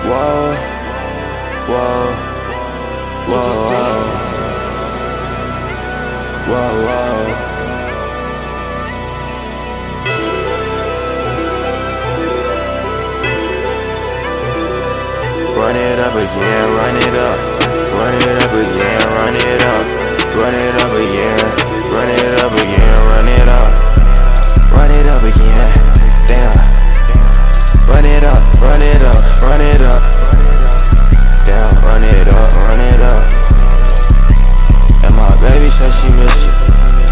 Whoa, whoa, whoa, whoa, whoa, whoa. Run it up again, run it up. Run it up again, run it up. Run it up again, run it up again, run it up. Run it up again, damn. Run it up, run it up, run it up. Damn, run it up, run it up. And my baby say she miss it.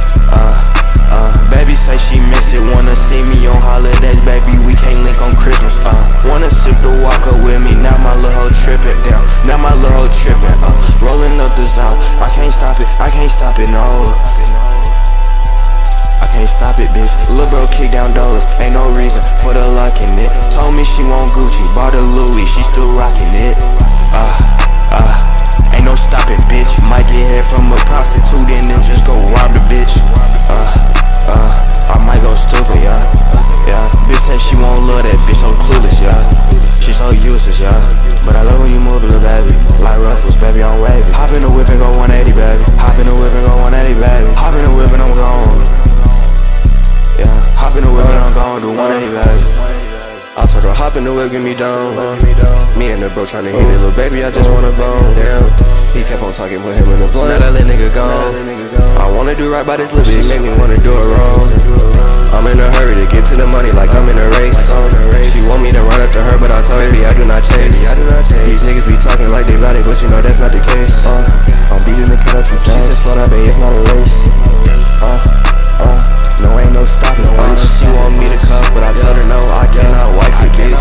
Baby say she miss it. Wanna see me on holidays, baby, we can't link on Christmas. Wanna sip the walker with me, now my little hoe trippin'. Down, now my little hoe trippin'. Rolling up the zone, I can't stop it, I can't stop it, no. I can't stop it, bitch. Lil' bro kick down doors, ain't no reason for the luck in it. Told me she want Gucci, bought a Louis, she still rockin' it. Ain't no stopping, bitch. Might get head from a prostitute and then just go rob the bitch. I might go stupid, yeah. Bitch said she won't love that bitch, so clueless, yeah. She so useless, yeah. But I love when you move, little baby. Like Ruffles, baby, I'm wavy. Hop in the whip and go 180, baby. Hop in the whip and go 180, baby. Hop in the whip and I'm gone. Yeah, hop in the whip and I'm gone, do 180, baby. I told her, hop in the whip, get me down. Me and the bro tryna hit it, little baby, I just wanna bone. Damn, he kept on talking, put him in the blunt. Now that little nigga gone. I wanna do right by this little bitch, she made me wanna do it wrong. I'm in a hurry to get to the money like I'm in a race. She want me to run up to her, but I told her, baby, I do not chase. These niggas be talking like they bout it, but you know that's not the case. I'm beating the kid up too fast. She said, slow down, baby, it's not a race. No, ain't no stopping. She want me to cuff, but I told her no, I cannot wipe it, bitch.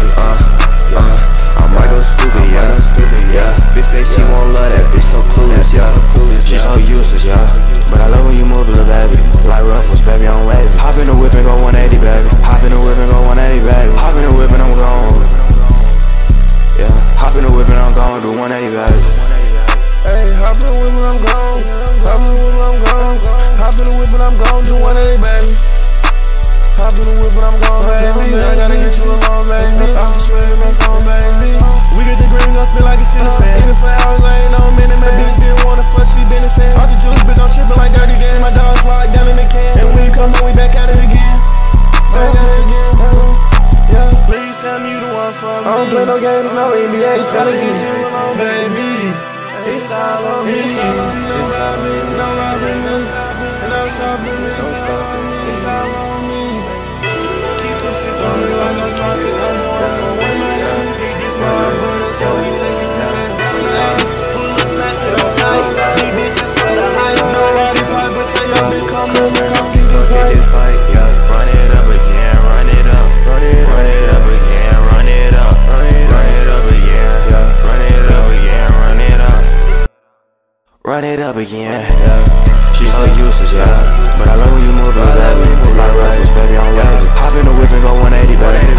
I might go stupid, yeah. Bitch say she won't love that bitch, so clueless, yeah. She so useless, yeah. But I love when you move, little baby. Like Ruffles, baby, I'm wavy. Hop in the whip and go 180, baby. Hop in the whip and go 180, baby. Hop in the whip and I'm gone. Yeah, hop in the whip and I'm gone, do 180, baby. Hey, hop in the whip and I'm gone. Hop in the whip and I'm gone. Hop in the whip and I'm gone, do 180, baby. Hop in the whip and I'm gone, baby. I gotta get you along, baby. I'm sweating my phone, baby. We get the green, gon' spin like a city fan. In it for hours, I ain't no minute, man. Bitch didn't wanna fuck, she been a fan. Off the juice, bitch, I'm trippin' like dirty game. My dog's locked down in the can. And when you come home, we back at it again. Back at it again. Yeah, please tell me you the one for me. I don't play no games, no NBA. Tell me you alone, baby. It's all on me. It's all on me. No robbing, no stopping. No stopping, it's all on me. Keep 2 6 on me like I'm talking. I'm going for one night. He gets my butter, so we take his time. Pull up, smash it on sight. These bitches for the hype. Nobody pipe, but tell your bitch come get this pipe. Run it up again, run it up. Run it up again, run it up. Run it up again, run it up again, run it up. Run it up again, She's so useless, yeah. But I love when you move, little baby. Like Ruffles, baby, I'm wavy. Hop in the whip and go 180, baby.